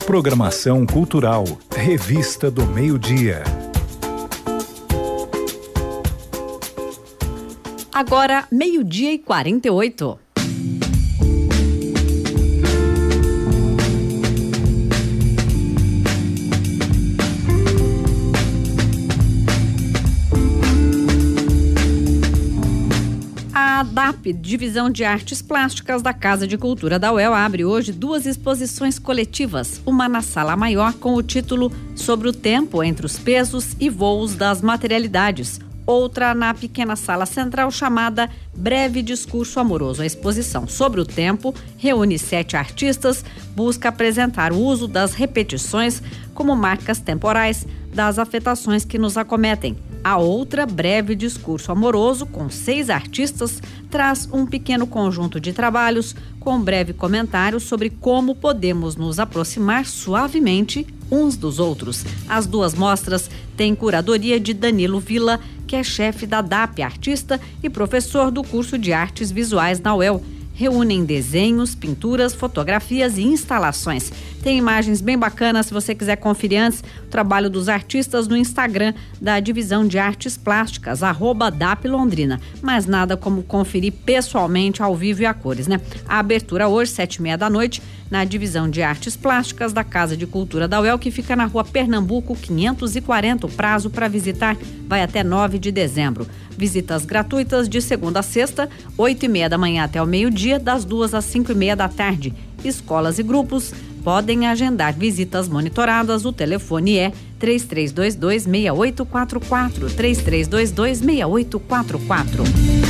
Programação cultural, Revista do Meio-Dia. Agora, 12:48. A DAP, Divisão de Artes Plásticas da Casa de Cultura da UEL, abre hoje 2 exposições coletivas, uma na Sala Maior com o título Sobre o Tempo entre os Pesos e Voos das Materialidades, outra na pequena sala central chamada Breve Discurso Amoroso. A exposição Sobre o Tempo reúne 7 artistas, busca apresentar o uso das repetições como marcas temporais das afetações que nos acometem. A outra, Breve Discurso Amoroso, com 6 artistas, traz um pequeno conjunto de trabalhos com um breve comentário sobre como podemos nos aproximar suavemente uns dos outros. As 2 mostras têm curadoria de Danilo Villa, que é chefe da DAP, artista e professor do curso de Artes Visuais na UEL. Reúnem desenhos, pinturas, fotografias e instalações. Tem imagens bem bacanas, se você quiser conferir antes o trabalho dos artistas no Instagram da Divisão de Artes Plásticas, @DAPLondrina. Mas nada como conferir pessoalmente, ao vivo e a cores, né? A abertura hoje, 7h30 na Divisão de Artes Plásticas da Casa de Cultura da UEL, que fica na Rua Pernambuco, 540. O prazo para visitar vai até 9 de dezembro. Visitas gratuitas de segunda a sexta, 8h30 da manhã até o meio-dia, das 2 às 5h30 da tarde. Escolas e grupos podem agendar visitas monitoradas. O telefone é 3322-6844, 3322-6844.